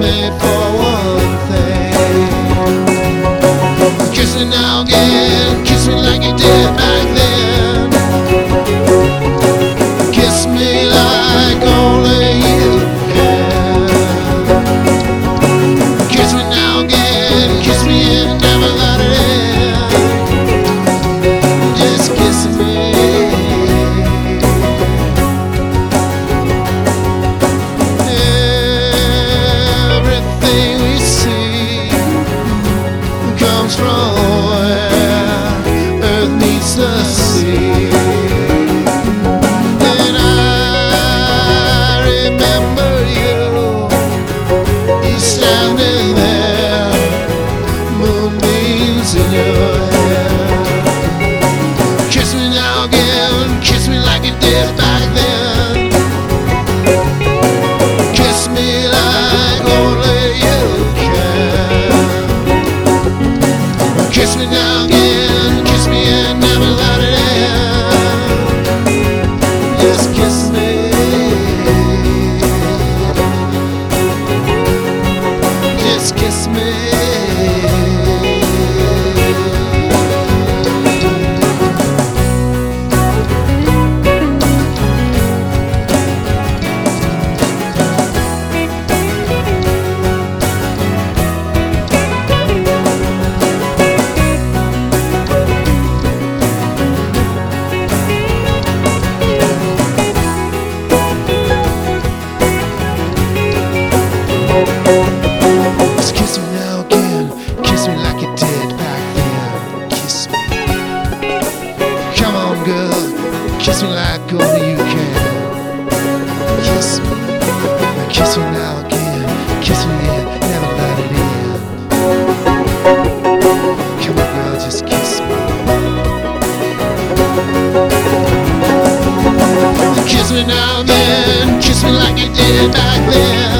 me for one thing. Kiss me now again, kiss me like you did back then. Kiss me like only you can. Kiss me now again, kiss me and never let it end. Just kiss me. Everything we see comes from where earth meets the sea. And I remember you standing there, moonbeams in your hair. Kiss me now again, kiss me like you did back then. Kiss me like only you can. Kiss me now again, kiss me and never let it end. Just kiss me. Just kiss me. Just kiss me now again, kiss me like you did back then. Kiss me. Come on, girl, kiss me like only you can. Kiss me. Kiss me now again, kiss me and never let it end. Come on, girl, just kiss me. Kiss me now again, kiss me like you did back then.